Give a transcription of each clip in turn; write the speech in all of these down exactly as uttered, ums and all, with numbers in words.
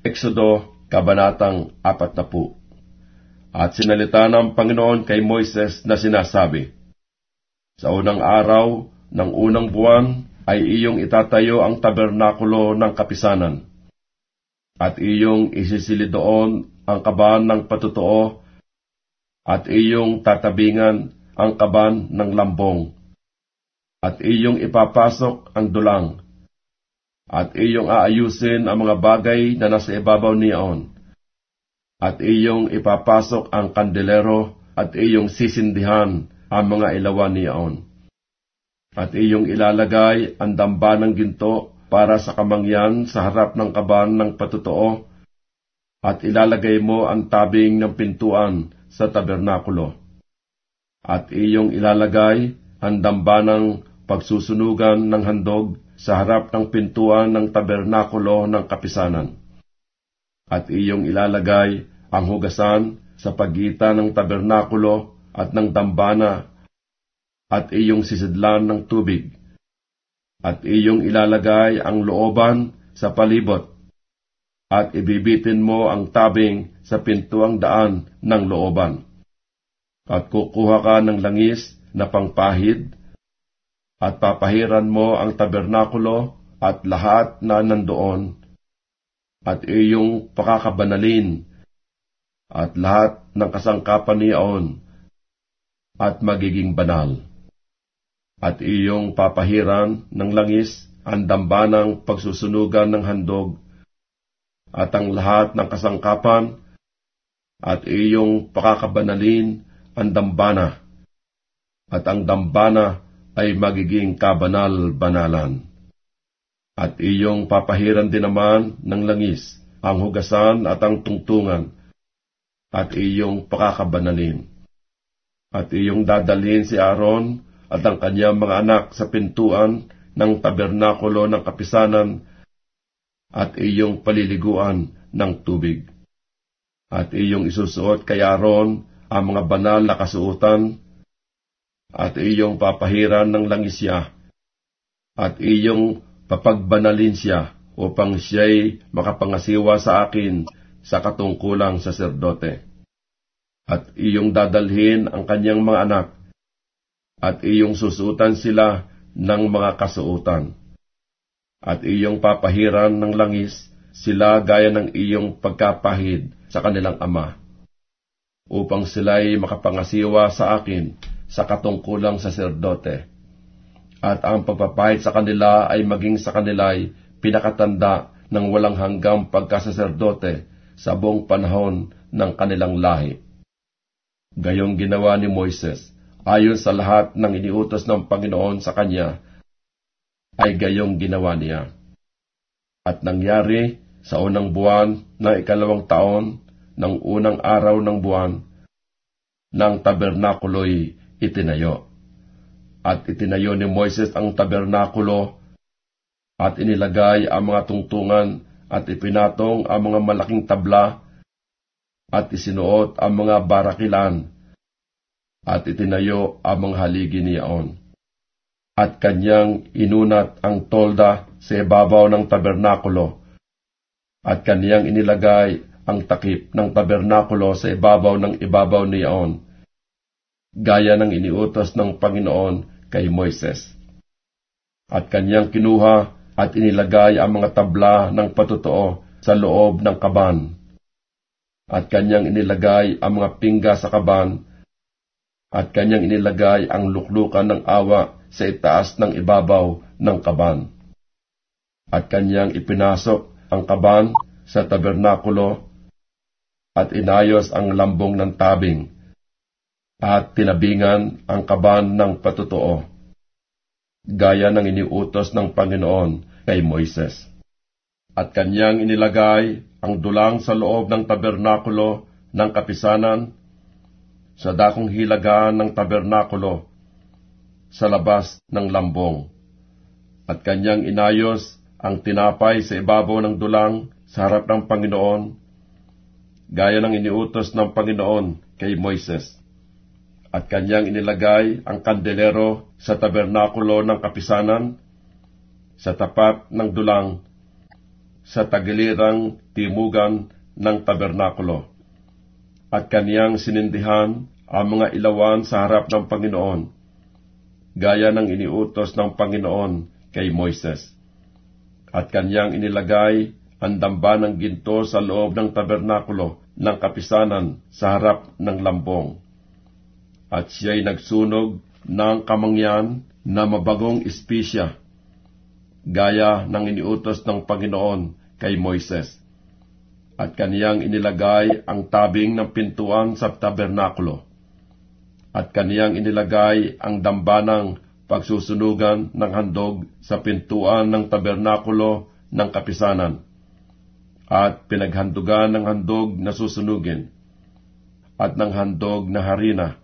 Exodo, Kabanatang apat na po. At sinalita ng Panginoon kay Moises na sinasabi, sa unang araw ng unang buwan ay iyong itatayo ang tabernakulo ng kapisanan, at iyong isisilid doon ang kaban ng patutuo, at iyong tatabingan ang kaban ng lambong, at iyong ipapasok ang dulang, at iyong aayusin ang mga bagay na nasa ibabaw niyaon, at iyong ipapasok ang kandelero, at iyong sisindihan ang mga ilawan niyaon. At iyong ilalagay ang damba ng ginto para sa kamangyan sa harap ng kaban ng patutuo, at ilalagay mo ang tabing ng pintuan sa tabernakulo. At iyong ilalagay ang damba ng pagsusunugan ng handog sa harap ng pintuan ng tabernakulo ng kapisanan. At iyong ilalagay ang hugasan sa pagitan ng tabernakulo at ng dambana, at iyong sisidlan ng tubig. At iyong ilalagay ang looban sa palibot, at ibibitin mo ang tabing sa pintuang daan ng looban. At kukuha ka ng langis na pangpahid, at papahiran mo ang tabernakulo at lahat na nandoon, at iyong pakakabanalin, at lahat ng kasangkapan niyaon, at magiging banal. At iyong papahiran ng langis ang dambanang pagsusunugan ng handog, at ang lahat ng kasangkapan, at iyong pakakabanalin ang dambana, at ang dambana ay magiging kabanal-banalan. At iyong papahiran din naman ng langis ang hugasan at ang tungtungan, at iyong pakakabanalin. At iyong dadalhin si Aaron at ang kanyang mga anak sa pintuan ng tabernakulo ng kapisanan, at iyong paliliguan ng tubig. At iyong isusuot kay Aaron ang mga banal na kasuotan, at iyong papahiran ng langis siya, at iyong papagbanalin siya, upang siya'y makapangasiwa sa akin sa katungkulang saserdote. At iyong dadalhin ang kanyang mga anak, at iyong susuotan sila ng mga kasuotan, at iyong papahiran ng langis sila gaya ng iyong pagkapahid sa kanilang ama, upang sila'y makapangasiwa sa akin sa katungkulang saserdote. At ang pagpapahid sa kanila ay maging sa kanila'y pinakatanda ng walang hanggang pagkasaserdote sa buong panahon ng kanilang lahi. Gayong ginawa ni Moises, ayon sa lahat ng iniutos ng Panginoon sa kanya, ay gayong ginawa niya. At nangyari sa unang buwan ng ikalawang taon ng unang araw ng buwan, ng tabernakulo'y itinayo. At itinayo ni Moises ang tabernakulo, at inilagay ang mga tungtungan, at ipinatong ang mga malaking tabla, at isinuot ang mga barakilan, at itinayo ang mga haligi niyaon. At kanyang inunat ang tolda sa ibabaw ng tabernakulo, at kanyang inilagay ang takip ng tabernakulo sa ibabaw ng ibabaw niyaon, gaya ng iniutos ng Panginoon kay Moises. At kanyang kinuha at inilagay ang mga tabla ng patutuo sa loob ng kaban, at kanyang inilagay ang mga pingga sa kaban, at kanyang inilagay ang luklukan ng awa sa itaas ng ibabaw ng kaban. At kanyang ipinasok ang kaban sa tabernakulo, at inayos ang lambong ng tabing, at tinabingan ang kaban ng patutuo, gaya ng iniutos ng Panginoon kay Moises. At kanyang inilagay ang dulang sa loob ng tabernakulo ng kapisanan, sa dakong hilagaan ng tabernakulo, sa labas ng lambong. At kanyang inayos ang tinapay sa ibabaw ng dulang sa harap ng Panginoon, gaya ng iniutos ng Panginoon kay Moises. At kanyang inilagay ang kandelero sa tabernakulo ng kapisanan, sa tapat ng dulang, sa tagilirang timugan ng tabernakulo, at kaniyang sinindihan ang mga ilawan sa harap ng Panginoon, gaya ng iniutos ng Panginoon kay Moises. At kaniyang inilagay ang damba ng ginto sa loob ng tabernakulo ng kapisanan sa harap ng lambong. At siya'y nagsunog ng kamangyan na mabagong espesya, gaya ng iniutos ng Panginoon kay Moises. At kaniyang inilagay ang tabing ng pintuan sa tabernakulo. At kaniyang inilagay ang damba ng pagsusunugan ng handog sa pintuan ng tabernakulo ng kapisanan, at pinaghandugan ng handog na susunugin, at ng handog na harina,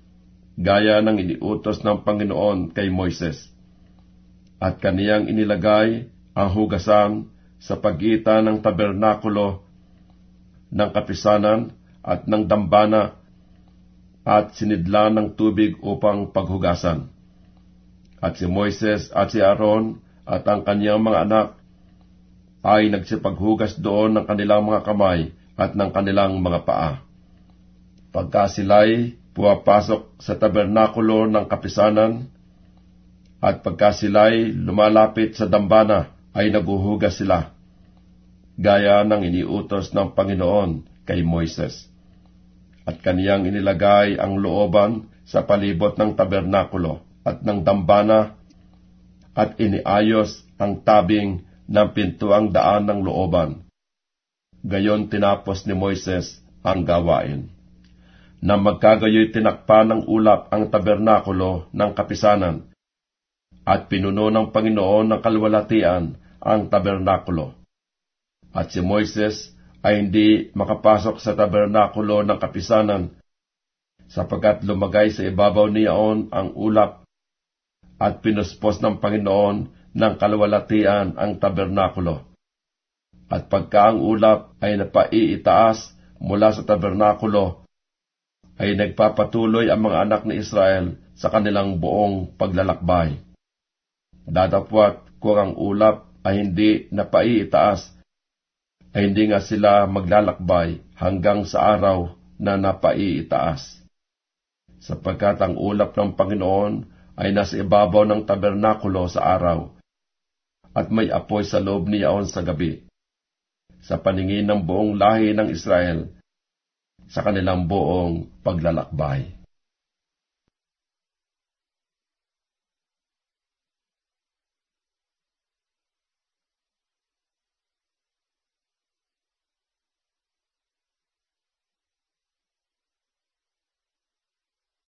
gaya ng iniutos ng Panginoon kay Moises. At kaniyang inilagay ang hugasan sa pagitan ng tabernakulo ng kapisanan at ng dambana, at sinidlan ng tubig upang paghugasan. At si Moises at si Aaron at ang kaniyang mga anak ay nagsipaghugas doon ng kanilang mga kamay at ng kanilang mga paa. Pagka sila'y pumapasok sa tabernakulo ng kapisanan, at pagka sila'y lumalapit sa dambana, ay naguhugas sila, gaya ng iniutos ng Panginoon kay Moises. At kaniyang inilagay ang looban sa palibot ng tabernakulo at ng dambana, at iniayos ang tabing ng pintuang daan ng looban. Gayon tinapos ni Moises ang gawain. Na magkagayoy tinakpan ng ulap ang tabernakulo ng kapisanan, at pinuno ng Panginoon ng kalwalatian ang tabernakulo. At si Moises ay hindi makapasok sa tabernakulo ng kapisanan, sapagkat lumagay sa ibabaw niyaon ang ulap, at pinuspos ng Panginoon ng kalwalatian ang tabernakulo. At pagka ang ulap ay napaiitaas mula sa tabernakulo, ay nagpapatuloy ang mga anak ni Israel sa kanilang buong paglalakbay. Datapwat kung ang ulap ay hindi napaiitaas, ay hindi nga sila maglalakbay hanggang sa araw na napaiitaas. Sapagkat ang ulap ng Panginoon ay nasa ibabaw ng tabernakulo sa araw, at may apoy sa loob niyaon sa gabi, sa paningin ng buong lahi ng Israel sa kanilang buong paglalakbay.